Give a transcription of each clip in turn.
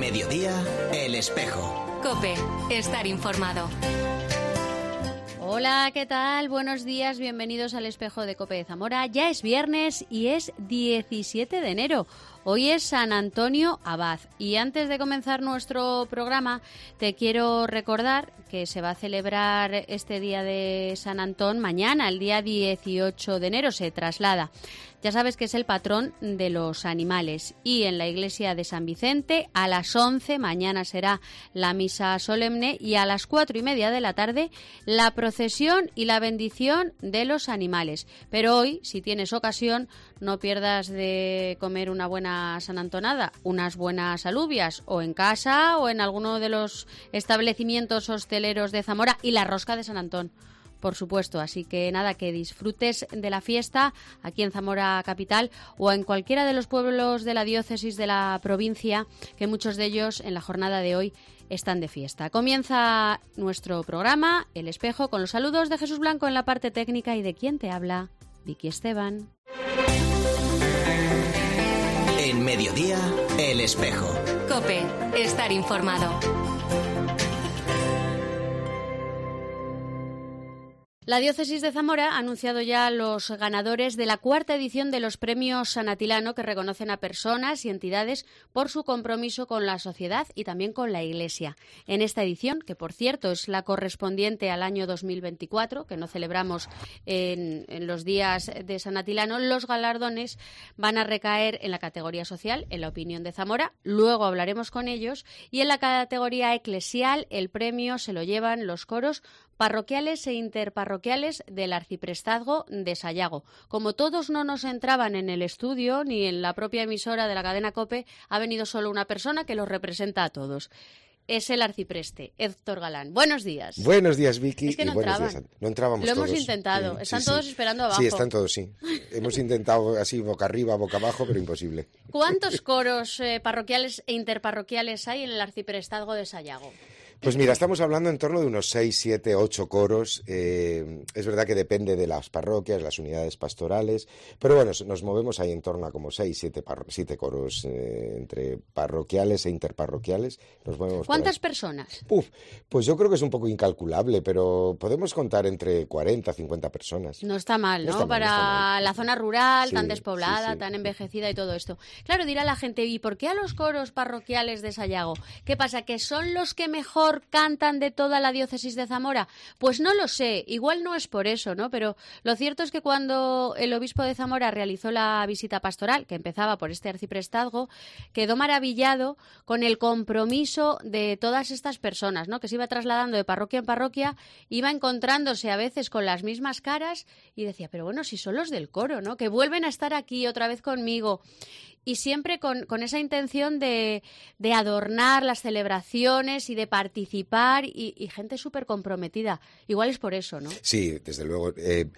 mediodía, El Espejo. COPE, estar informado. Hola, ¿qué tal? Buenos días, bienvenidos al Espejo de COPE de Zamora. Ya es viernes y es 17 de enero. Hoy es San Antonio Abad y antes de comenzar nuestro programa te quiero recordar que se va a celebrar este día de San Antón mañana, el día 18 de enero, se traslada. Ya sabes que es el patrón de los animales y en la iglesia de San Vicente a las 11 mañana será la misa solemne y a las 4:30 de la tarde la procesión y la bendición de los animales. Pero hoy, si tienes ocasión, no pierdas de comer una buena sanantonada, unas buenas alubias o en casa o en alguno de los establecimientos hosteleros de Zamora y la rosca de San Antón. Por supuesto, así que nada, que disfrutes de la fiesta aquí en Zamora capital o en cualquiera de los pueblos de la diócesis de la provincia, que muchos de ellos en la jornada de hoy están de fiesta. Comienza nuestro programa, El Espejo, con los saludos de Jesús Blanco en la parte técnica y de quien te habla, Vicky Esteban. En mediodía, El Espejo. COPE, estar informado. La diócesis de Zamora ha anunciado ya los ganadores de la 4ª edición de los premios San Atilano, que reconocen a personas y entidades por su compromiso con la sociedad y también con la Iglesia. En esta edición, que por cierto es la correspondiente al año 2024, que no celebramos en los días de San Atilano, los galardones van a recaer en la categoría social, en la opinión de Zamora, luego hablaremos con ellos, y en la categoría eclesial el premio se lo llevan los coros parroquiales e interparroquiales del arciprestazgo de Sayago. Como todos no nos entraban en el estudio ni en la propia emisora de la cadena COPE, ha venido solo una persona que los representa a todos. Es el arcipreste, Héctor Galán. Buenos días. Buenos días, Vicky. Es que no y buenos entraban. Días. No entrábamos Lo todos. hemos intentado. Están todos esperando abajo. Sí, están todos, sí. Hemos intentado así boca arriba, boca abajo, pero imposible. ¿Cuántos coros parroquiales e interparroquiales hay en el arciprestazgo de Sayago? Pues mira, estamos hablando en torno de unos 6, 7, 8 coros. Es verdad que depende de las parroquias, las unidades pastorales, pero bueno, nos movemos ahí en torno a como 6, 7 coros entre parroquiales e interparroquiales. Nos movemos. ¿Cuántas personas? Pues yo creo que es un poco incalculable, pero podemos contar entre 40, 50 personas. No está mal, ¿no? No está mal, Para no está mal. la zona rural, Sí, tan despoblada, sí. tan envejecida y todo esto. Claro, dirá la gente, ¿y por qué a los coros parroquiales de Sayago? ¿Qué pasa? ¿Que son los que mejor cantan de toda la diócesis de Zamora? Pues no lo sé, igual no es por eso, ¿no? Pero lo cierto es que cuando el obispo de Zamora realizó la visita pastoral, que empezaba por este arciprestazgo, quedó maravillado con el compromiso de todas estas personas, ¿no? Que se iba trasladando de parroquia en parroquia, iba encontrándose a veces con las mismas caras y decía, pero bueno, si son los del coro, ¿no? Que vuelven a estar aquí otra vez conmigo. Y siempre con esa intención de adornar las celebraciones y de participar y gente súper comprometida. Igual es por eso, ¿no? Sí, desde luego.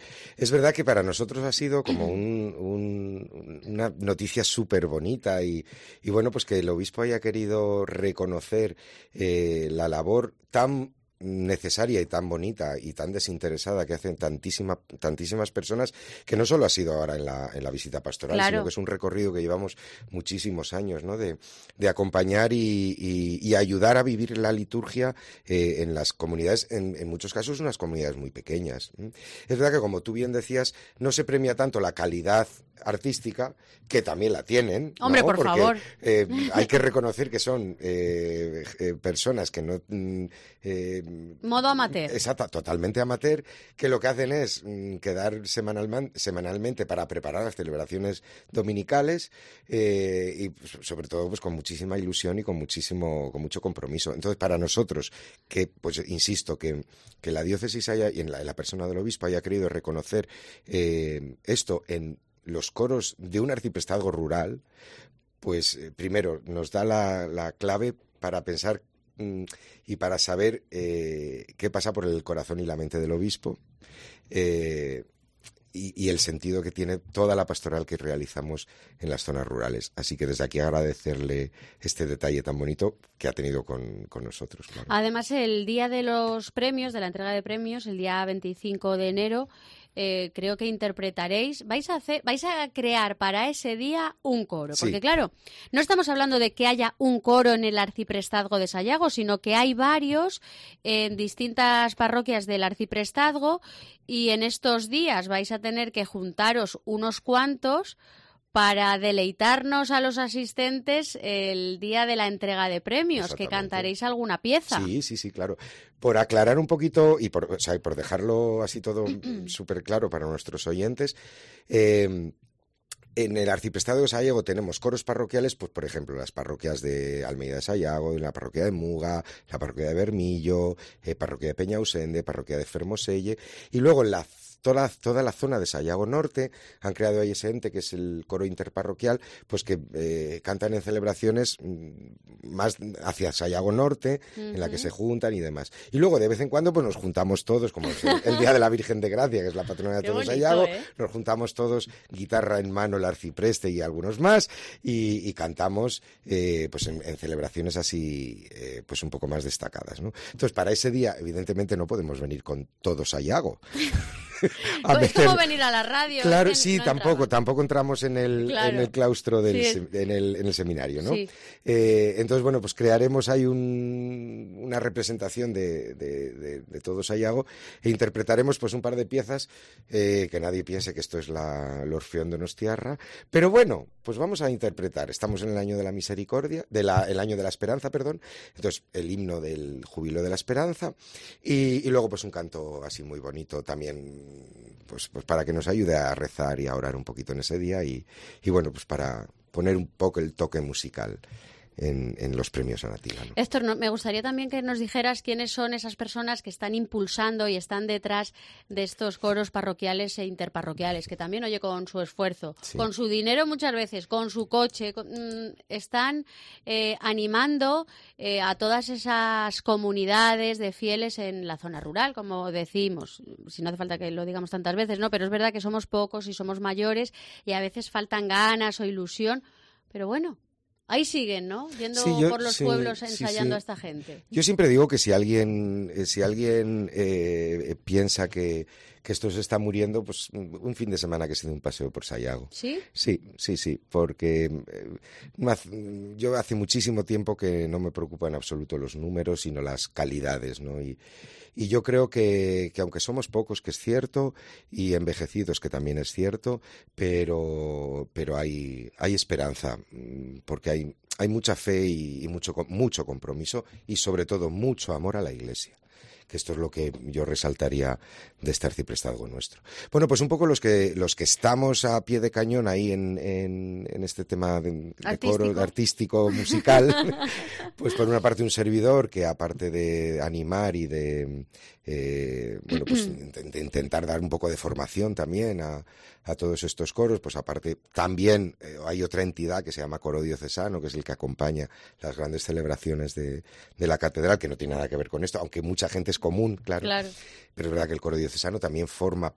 Es verdad que para nosotros ha sido como una noticia súper bonita y bueno, pues que el obispo haya querido reconocer la labor tan necesaria y tan bonita y tan desinteresada que hacen tantísimas personas, que no solo ha sido ahora en la visita pastoral, claro, sino que es un recorrido que llevamos muchísimos años, ¿no? De acompañar y ayudar a vivir la liturgia en las comunidades, en muchos casos unas comunidades muy pequeñas. Es verdad que, como tú bien decías, no se premia tanto la calidad artística, que también la tienen. Hombre, ¿no? por Porque, favor. Hay que reconocer que son personas que no... modo amateur. Exacto, totalmente amateur, que lo que hacen es quedar semanalmente para preparar las celebraciones dominicales y sobre todo pues con muchísima ilusión y con mucho compromiso. Entonces, para nosotros, que pues insisto, que la diócesis haya, y en la persona del obispo haya querido reconocer esto en los coros de un arciprestazgo rural, pues primero nos da la clave para pensar y para saber qué pasa por el corazón y la mente del obispo y el sentido que tiene toda la pastoral que realizamos en las zonas rurales. Así que desde aquí agradecerle este detalle tan bonito que ha tenido con nosotros. Claro. Además, el día de los premios, de la entrega de premios, el día 25 de enero, creo que interpretaréis, vais a crear para ese día un coro. Sí. Porque claro, no estamos hablando de que haya un coro en el arciprestazgo de Sayago, sino que hay varios en distintas parroquias del arciprestazgo y en estos días vais a tener que juntaros unos cuantos para deleitarnos a los asistentes el día de la entrega de premios, que cantaréis alguna pieza. Sí, claro. Por aclarar un poquito y por dejarlo así todo súper claro para nuestros oyentes, en el arciprestado de Sayago tenemos coros parroquiales, pues por ejemplo, las parroquias de Almeida de Sayago, la parroquia de Muga, la parroquia de Bermillo, parroquia de Peñausende, parroquia de Fermoselle, y luego en toda la zona de Sayago Norte han creado ahí ese ente que es el coro interparroquial, pues que cantan en celebraciones más hacia Sayago Norte, en la que se juntan y demás. Y luego de vez en cuando pues nos juntamos todos, como es el Día de la Virgen de Gracia, que es la patrona de todo Sayago, nos juntamos todos, guitarra en mano, el arcipreste y algunos más, y cantamos pues en celebraciones así pues un poco más destacadas, ¿no? Entonces para ese día evidentemente no podemos venir con todo Sayago. Es como venir a la radio. Claro, sí, no tampoco entramos en el claustro en el seminario, ¿no? Sí. Entonces, bueno, pues crearemos ahí una representación de todo Sayago e interpretaremos pues un par de piezas que nadie piense que esto es el Orfeón Donostiarra, pero bueno, pues vamos a interpretar. Estamos en el año de la misericordia, el año de la esperanza, perdón. Entonces, el himno del júbilo de la esperanza y luego pues un canto así muy bonito también, pues para que nos ayude a rezar y a orar un poquito en ese día y bueno, pues para poner un poco el toque musical en los premios Anativa, ¿no? Héctor, me gustaría también que nos dijeras quiénes son esas personas que están impulsando y están detrás de estos coros parroquiales e interparroquiales, que también, oye, con su esfuerzo, con su dinero muchas veces, con su coche, están animando a todas esas comunidades de fieles en la zona rural, como decimos, si no hace falta que lo digamos tantas veces, ¿no? Pero es verdad que somos pocos y somos mayores y a veces faltan ganas o ilusión, pero bueno, ahí siguen, ¿no? Yendo por los pueblos ensayando a esta gente. Yo siempre digo que si alguien piensa que esto se está muriendo, pues un fin de semana que se dé un paseo por Sayago. ¿Sí? Sí, porque yo hace muchísimo tiempo que no me preocupan en absoluto los números, sino las calidades, ¿no? Y yo creo que aunque somos pocos, que es cierto, y envejecidos, que también es cierto, pero hay esperanza, porque hay mucha fe y mucho compromiso y sobre todo mucho amor a la Iglesia, que esto es lo que yo resaltaría de este arciprestazgo nuestro. Bueno, pues un poco los que estamos a pie de cañón ahí en este tema de coro artístico, musical, pues por una parte un servidor que aparte de animar y de pues de intentar dar un poco de formación también a todos estos coros, pues aparte también hay otra entidad que se llama Coro Diocesano, que es el que acompaña las grandes celebraciones de la catedral, que no tiene nada que ver con esto, aunque mucha gente es común, claro. Pero es verdad que el Coro Diocesano también forma,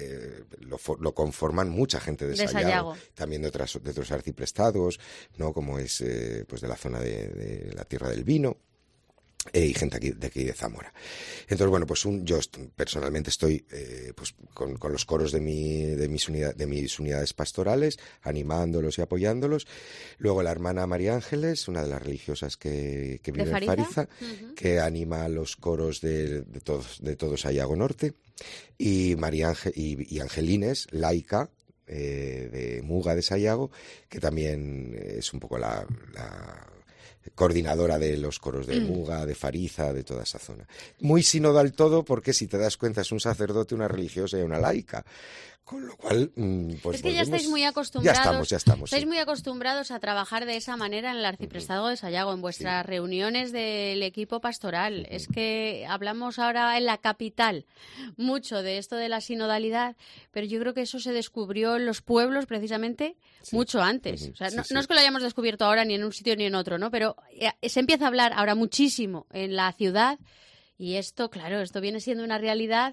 lo conforman mucha gente de Sayago, también de otros arciprestados, ¿no? Como es pues de la zona de la Tierra del Vino. Y gente de aquí de Zamora. Entonces, bueno, pues yo personalmente estoy pues con los coros de mis unidades pastorales, animándolos y apoyándolos. Luego la hermana María Ángeles, una de las religiosas que vive en Fariza, que anima a los coros de todo Sayago Norte. Y y Angelines, laica, de Muga de Sayago, que también es un poco la coordinadora de los coros de Muga, de Fariza, de toda esa zona. Muy sinodal todo, porque si te das cuenta es un sacerdote, una religiosa y una laica. Con lo cual, pues es que ya estáis muy acostumbrados. Ya estamos. Estáis muy acostumbrados a trabajar de esa manera en el arciprestazgo de Sayago, en vuestras reuniones del equipo pastoral. Es que hablamos ahora en la capital mucho de esto de la sinodalidad, pero yo creo que eso se descubrió en los pueblos precisamente mucho antes. O sea, no es que lo hayamos descubierto ahora ni en un sitio ni en otro, ¿no? Pero se empieza a hablar ahora muchísimo en la ciudad y esto, claro, esto viene siendo una realidad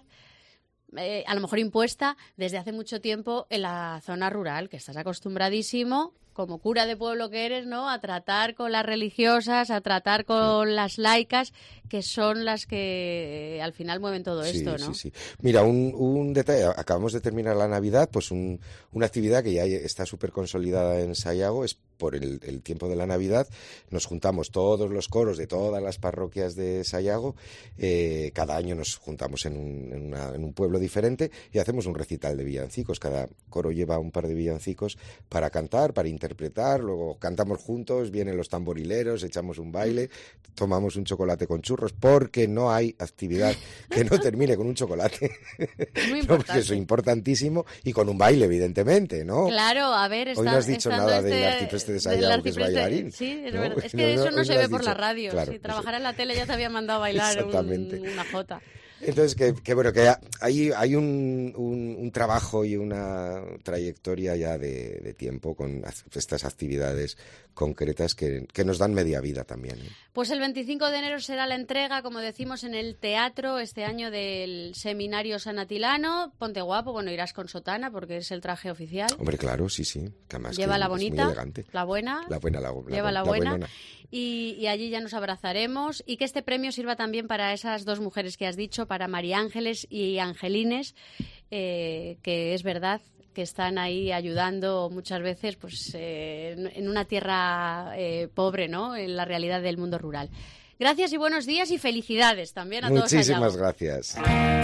a lo mejor impuesta desde hace mucho tiempo en la zona rural, que estás acostumbradísimo como cura de pueblo que eres, ¿no?, a tratar con las religiosas, a tratar con las laicas, que son las que al final mueven todo esto, ¿no? Sí. Mira, un detalle, acabamos de terminar la Navidad, pues una actividad que ya está súper consolidada en Sayago, es por el tiempo de la Navidad, nos juntamos todos los coros de todas las parroquias de Sayago, cada año nos juntamos en un pueblo diferente y hacemos un recital de villancicos, cada coro lleva un par de villancicos para cantar, para interpretar, luego cantamos juntos, vienen los tamborileros, echamos un baile, tomamos un chocolate con churros, porque no hay actividad que no termine con un chocolate. Muy importante. No, porque eso es importantísimo, y con un baile, evidentemente, ¿no? Claro, a ver, hoy no has dicho nada del arcipreste de Sayago, que es bailarín. Sí, es ¿no? verdad. Es que eso no se ve por la radio. Claro, si trabajara en la tele ya te había mandado a bailar una jota. Entonces, que bueno, que hay un trabajo y una trayectoria ya de tiempo con estas actividades concretas que nos dan media vida también, ¿eh? Pues el 25 de enero será la entrega, como decimos, en el teatro este año del Seminario San Atilano. Ponte guapo, bueno, irás con sotana porque es el traje oficial. Hombre, claro, sí. Que además lleva la bonita, la buena. Lleva la buena. Y allí ya nos abrazaremos, y que este premio sirva también para esas dos mujeres que has dicho, para María Ángeles y Angelines, que es verdad que están ahí ayudando muchas veces pues en una tierra pobre, ¿no?, en la realidad del mundo rural. Gracias y buenos días y felicidades también a todos. Muchísimas gracias.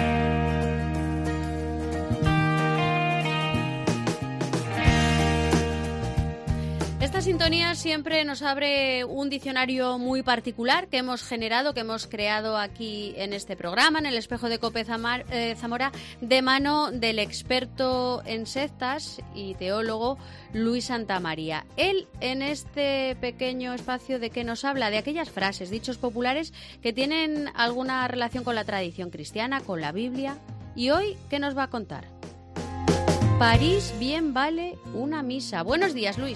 Esta sintonía siempre nos abre un diccionario muy particular que hemos generado, que hemos creado aquí en este programa, en el Espejo de COPE Zamora, de mano del experto en sectas y teólogo Luis Santamaría. Él, en este pequeño espacio, ¿de qué nos habla? De aquellas frases, dichos populares que tienen alguna relación con la tradición cristiana, con la Biblia. Y hoy, ¿qué nos va a contar? París bien vale una misa. Buenos días, Luis.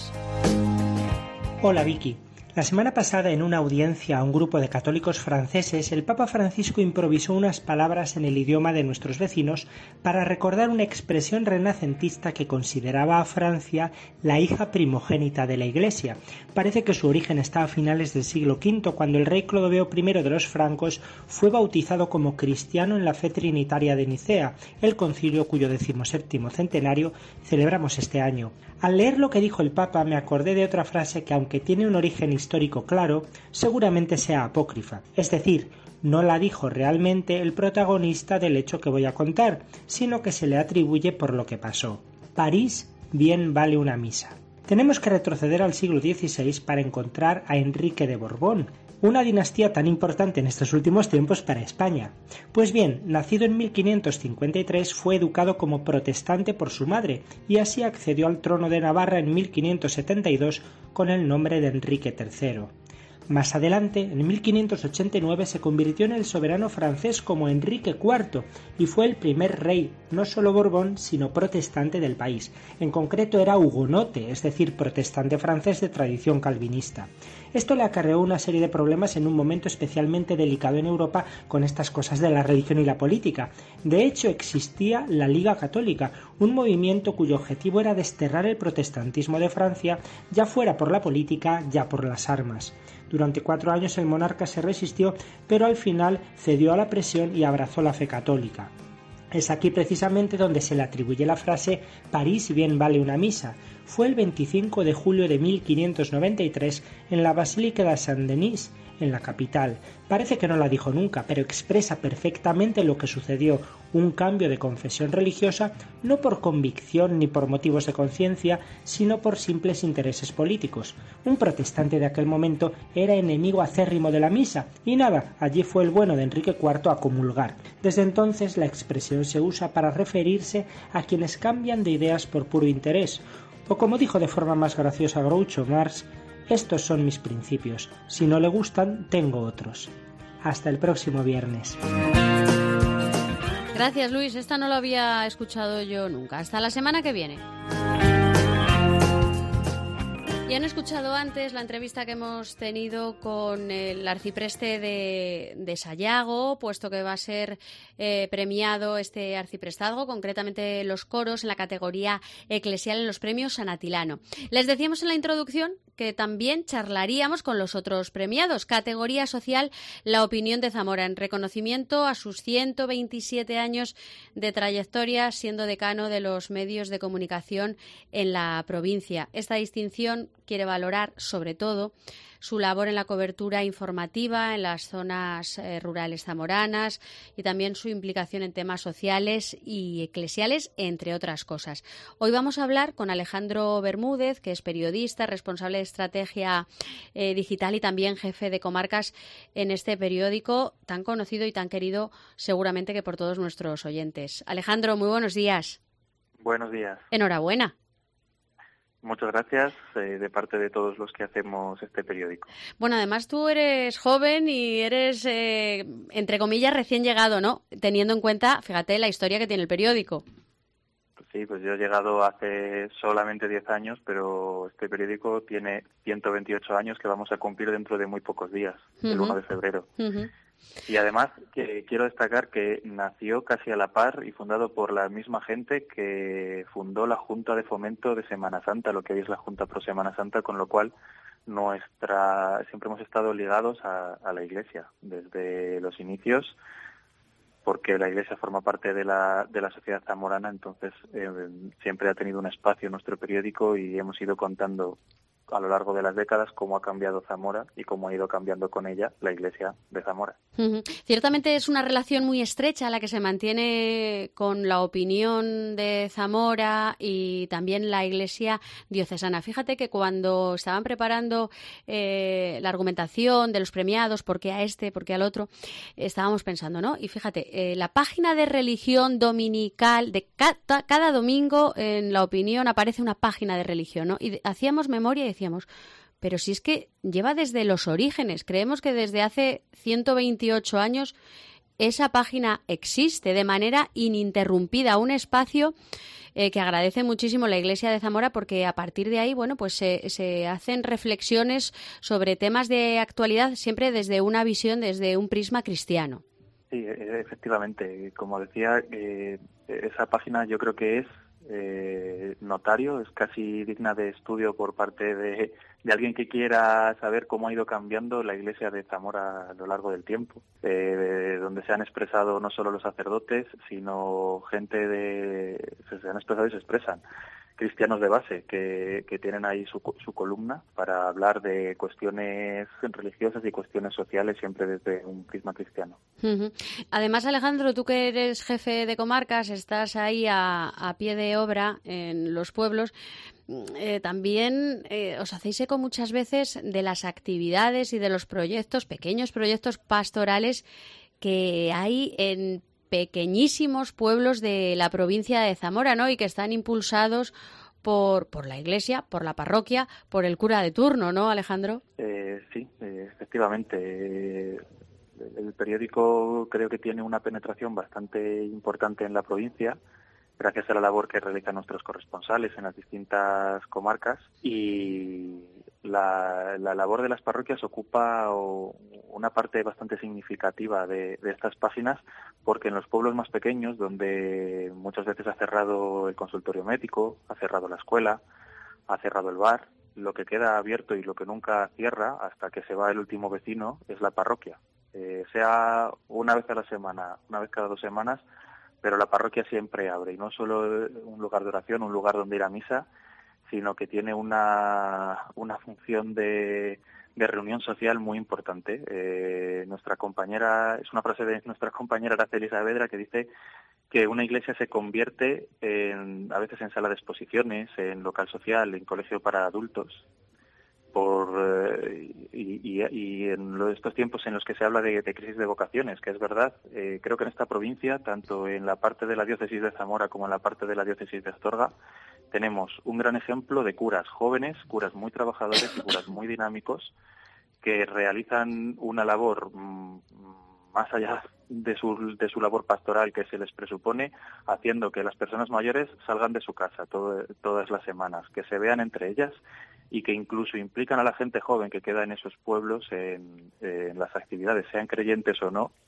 Hola, Vicky. La semana pasada, en una audiencia a un grupo de católicos franceses, el Papa Francisco improvisó unas palabras en el idioma de nuestros vecinos para recordar una expresión renacentista que consideraba a Francia la hija primogénita de la Iglesia. Parece que su origen está a finales del siglo V, cuando el rey Clodoveo I de los francos fue bautizado como cristiano en la fe trinitaria de Nicea, el concilio cuyo 17º centenario celebramos este año. Al leer lo que dijo el Papa me acordé de otra frase que, aunque tiene un origen histórico claro, seguramente sea apócrifa. Es decir, no la dijo realmente el protagonista del hecho que voy a contar, sino que se le atribuye por lo que pasó. París bien vale una misa. Tenemos que retroceder al siglo XVI para encontrar a Enrique de Borbón, una dinastía tan importante en estos últimos tiempos para España. Pues bien, nacido en 1553, fue educado como protestante por su madre y así accedió al trono de Navarra en 1572 con el nombre de Enrique III. Más adelante, en 1589, se convirtió en el soberano francés como Enrique IV y fue el primer rey, no solo Borbón, sino protestante del país. En concreto era hugonote, es decir, protestante francés de tradición calvinista. Esto le acarreó una serie de problemas en un momento especialmente delicado en Europa con estas cosas de la religión y la política. De hecho, existía la Liga Católica, un movimiento cuyo objetivo era desterrar el protestantismo de Francia, ya fuera por la política, ya por las armas. Durante 4 años el monarca se resistió, pero al final cedió a la presión y abrazó la fe católica. Es aquí precisamente donde se le atribuye la frase «París bien vale una misa». Fue el 25 de julio de 1593 en la Basílica de Saint-Denis, en la capital. Parece que no la dijo nunca, pero expresa perfectamente lo que sucedió, un cambio de confesión religiosa, no por convicción ni por motivos de conciencia, sino por simples intereses políticos. Un protestante de aquel momento era enemigo acérrimo de la misa, y nada, allí fue el bueno de Enrique IV a comulgar. Desde entonces la expresión se usa para referirse a quienes cambian de ideas por puro interés, o como dijo de forma más graciosa Groucho Marx, estos son mis principios. Si no le gustan, tengo otros. Hasta el próximo viernes. Gracias, Luis. Esta no lo había escuchado yo nunca. Hasta la semana que viene. Y Habían escuchado antes la entrevista que hemos tenido con el arcipreste de Sayago, puesto que va a ser premiado este arciprestazgo, concretamente los coros en la categoría eclesial en los premios San Atilano. Les decíamos en la introducción que también charlaríamos con los otros premiados. Categoría social, la opinión de Zamora, en reconocimiento a sus 127 años de trayectoria siendo decano de los medios de comunicación en la provincia. Esta distinción quiere valorar, sobre todo, su labor en la cobertura informativa en las zonas rurales zamoranas y también su implicación en temas sociales y eclesiales, entre otras cosas. Hoy vamos a hablar con Alejandro Bermúdez, que es periodista, responsable de estrategia digital y también jefe de comarcas en este periódico tan conocido y tan querido seguramente que por todos nuestros oyentes. Alejandro, muy buenos días. Buenos días. Enhorabuena. Muchas gracias de parte de todos los que hacemos este periódico. Bueno, además tú eres joven y eres, entre comillas, recién llegado, ¿no? Teniendo en cuenta, fíjate, la historia que tiene el periódico. Sí, pues yo he llegado hace solamente 10 años, pero este periódico tiene 128 años que vamos a cumplir dentro de muy pocos días, el 1 de febrero. Y además quiero destacar que nació casi a la par y fundado por la misma gente que fundó la Junta de Fomento de Semana Santa, lo que hoy es la Junta Pro Semana Santa, con lo cual siempre hemos estado ligados a la Iglesia desde los inicios, porque la Iglesia forma parte de la sociedad zamorana, entonces siempre ha tenido un espacio en nuestro periódico y hemos ido contando a lo largo de las décadas cómo ha cambiado Zamora y cómo ha ido cambiando con ella la Iglesia de Zamora. Ciertamente es una relación muy estrecha la que se mantiene con la opinión de Zamora y también la Iglesia diocesana. Fíjate que cuando estaban preparando la argumentación de los premiados, por qué a este, por qué al otro, estábamos pensando, ¿no? Y fíjate, la página de religión dominical, de cada domingo en La Opinión aparece una página de religión, ¿no? Y hacíamos memoria y decíamos, pero si es que lleva desde los orígenes, creemos que desde hace 128 años esa página existe de manera ininterrumpida, un espacio que agradece muchísimo la Iglesia de Zamora porque a partir de ahí, bueno, pues se hacen reflexiones sobre temas de actualidad siempre desde una visión, desde un prisma cristiano. Sí, efectivamente, como decía, esa página yo creo que es notario, es casi digna de estudio por parte de alguien que quiera saber cómo ha ido cambiando la Iglesia de Zamora a lo largo del tiempo, donde se han expresado no solo los sacerdotes, sino se han expresado y se expresan cristianos de base que tienen ahí su columna para hablar de cuestiones religiosas y cuestiones sociales siempre desde un prisma cristiano. Además, Alejandro, tú que eres jefe de comarcas, estás ahí a pie de obra en los pueblos, también os hacéis eco muchas veces de las actividades y de los proyectos, pequeños proyectos pastorales que hay en pequeñísimos pueblos de la provincia de Zamora, ¿no? Y que están impulsados por la Iglesia, por la parroquia, por el cura de turno, ¿no, Alejandro? Sí, efectivamente. El periódico creo que tiene una penetración bastante importante en la provincia, gracias a la labor que realizan nuestros corresponsales en las distintas comarcas, y la labor de las parroquias ocupa una parte bastante significativa de estas páginas, porque en los pueblos más pequeños, donde muchas veces ha cerrado el consultorio médico, ha cerrado la escuela, ha cerrado el bar, lo que queda abierto y lo que nunca cierra hasta que se va el último vecino es la parroquia. Sea una vez a la semana, una vez cada 2 semanas, pero la parroquia siempre abre, y no solo un lugar de oración, un lugar donde ir a misa, sino que tiene una función de reunión social muy importante. Nuestra compañera, es una frase de nuestra compañera Araceli Saavedra, que dice que una iglesia se convierte a veces en sala de exposiciones, en local social, en colegio para adultos, y en estos tiempos en los que se habla de crisis de vocaciones, que es verdad, creo que en esta provincia, tanto en la parte de la diócesis de Zamora como en la parte de la diócesis de Astorga, tenemos un gran ejemplo de curas jóvenes, curas muy trabajadores y curas muy dinámicos, que realizan una labor más allá de su labor pastoral que se les presupone, haciendo que las personas mayores salgan de su casa todas las semanas, que se vean entre ellas y que incluso implican a la gente joven que queda en esos pueblos en las actividades, sean creyentes o no.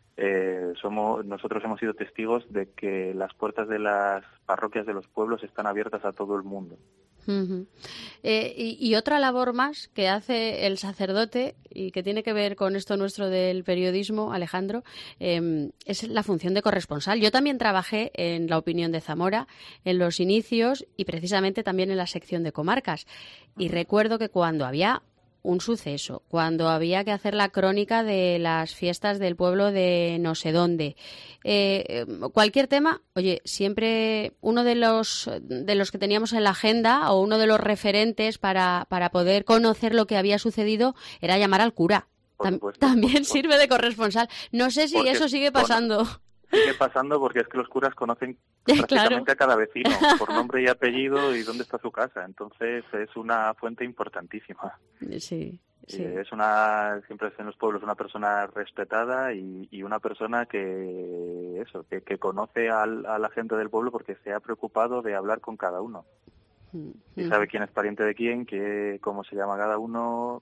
Nosotros hemos sido testigos de que las puertas de las parroquias de los pueblos están abiertas a todo el mundo. Uh-huh. Y otra labor más que hace el sacerdote y que tiene que ver con esto nuestro del periodismo, Alejandro, es la función de corresponsal. Yo también trabajé en La Opinión de Zamora en los inicios y precisamente también en la sección de comarcas. Y recuerdo que cuando había un suceso, cuando había que hacer la crónica de las fiestas del pueblo de no sé dónde, cualquier tema, oye, siempre uno de los que teníamos en la agenda o uno de los referentes para poder conocer lo que había sucedido era llamar al cura. También sirve de corresponsal. No sé si eso sigue pasando. Sigue pasando porque es que los curas conocen prácticamente a cada vecino por nombre y apellido y dónde está su casa. Entonces es una fuente importantísima. Sí. Siempre es en los pueblos una persona respetada y una persona que conoce a la gente del pueblo porque se ha preocupado de hablar con cada uno. Y sabe quién es pariente de quién, cómo se llama cada uno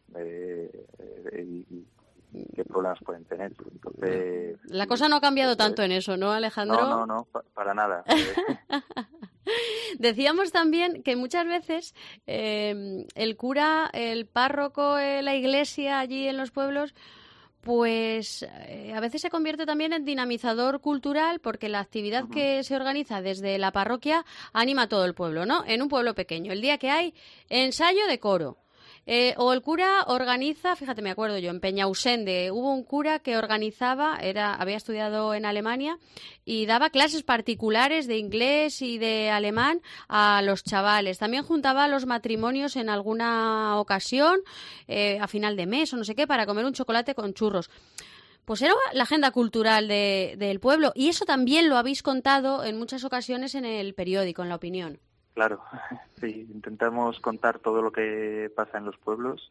y qué problemas pueden tener. Entonces, la cosa no ha cambiado tanto en eso, ¿no, Alejandro? No, para nada. Decíamos también que muchas veces el cura, el párroco, la iglesia allí en los pueblos, pues a veces se convierte también en dinamizador cultural porque la actividad que se organiza desde la parroquia anima a todo el pueblo, ¿no? En un pueblo pequeño, el día que hay ensayo de coro. O el cura organiza, fíjate, me acuerdo yo, en Peñausende hubo un cura que organizaba, había estudiado en Alemania y daba clases particulares de inglés y de alemán a los chavales. También juntaba a los matrimonios en alguna ocasión, a final de mes o no sé qué, para comer un chocolate con churros. Pues era la agenda cultural del pueblo y eso también lo habéis contado en muchas ocasiones en el periódico, en La Opinión. Claro, sí, intentamos contar todo lo que pasa en los pueblos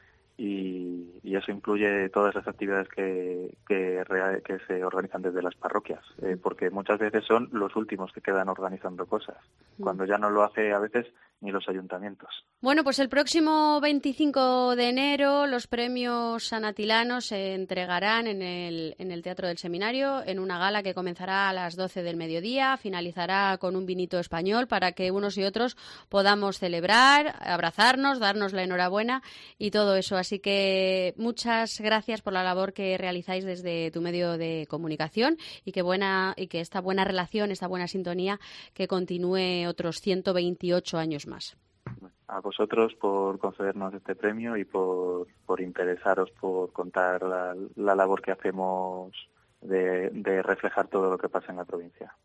y eso incluye todas las actividades que se organizan desde las parroquias, porque muchas veces son los últimos que quedan organizando cosas, cuando ya no lo hace a veces ni los ayuntamientos. Bueno, pues el próximo 25 de enero los premios sanatilanos se entregarán en el Teatro del Seminario en una gala que comenzará a las 12 del mediodía, finalizará con un vinito español para que unos y otros podamos celebrar, abrazarnos, darnos la enhorabuena y todo eso. Así que muchas gracias por la labor que realizáis desde tu medio de comunicación y que esta buena relación, esta buena sintonía que continúe otros 128 años más. A vosotros por concedernos este premio y por interesaros por contar la labor que hacemos de reflejar todo lo que pasa en la provincia.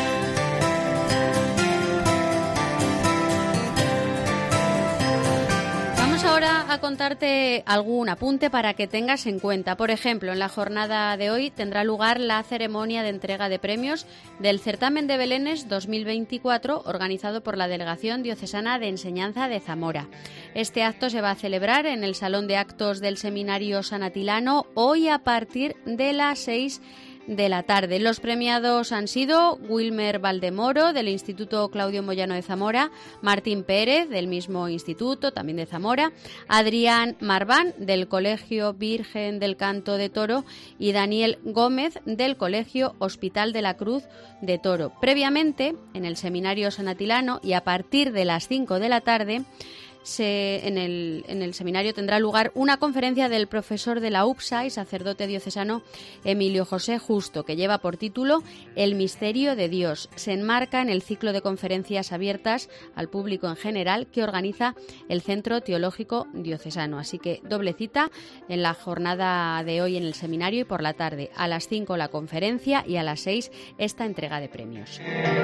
Ahora a contarte algún apunte para que tengas en cuenta. Por ejemplo, en la jornada de hoy tendrá lugar la ceremonia de entrega de premios del Certamen de Belenes 2024 organizado por la Delegación Diocesana de Enseñanza de Zamora. Este acto se va a celebrar en el Salón de Actos del Seminario Sanatilano hoy a partir de las 6 de la tarde. Los premiados han sido Wilmer Valdemoro, del Instituto Claudio Moyano de Zamora, Martín Pérez, del mismo instituto, también de Zamora, Adrián Marván, del Colegio Virgen del Canto de Toro, y Daniel Gómez, del Colegio Hospital de la Cruz de Toro. Previamente, en el Seminario Sanatilano, y a partir de las 5 de la tarde, en el seminario tendrá lugar una conferencia del profesor de la UPSA y sacerdote diocesano Emilio José Justo, que lleva por título El misterio de Dios. Se enmarca en el ciclo de conferencias abiertas al público en general que organiza el Centro Teológico Diocesano. Así que doble cita en la jornada de hoy en el seminario y por la tarde. A las 5 la conferencia y a las 6 esta entrega de premios.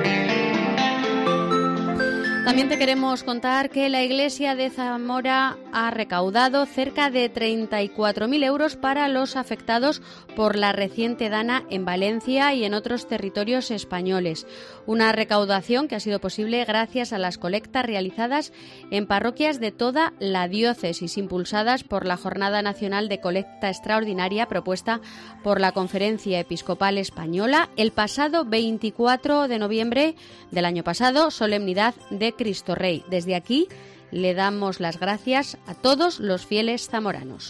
También te queremos contar que la Iglesia de Zamora ha recaudado cerca de 34.000 euros para los afectados por la reciente dana en Valencia y en otros territorios españoles. Una recaudación que ha sido posible gracias a las colectas realizadas en parroquias de toda la diócesis, impulsadas por la Jornada Nacional de Colecta Extraordinaria propuesta por la Conferencia Episcopal Española el pasado 24 de noviembre del año pasado, solemnidad de Cristo Rey. Desde aquí Le damos las gracias a todos los fieles zamoranos.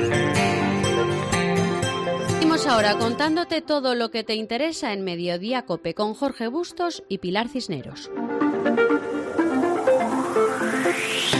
Seguimos ahora contándote todo lo que te interesa en Mediodía Cope con Jorge Bustos y Pilar Cisneros.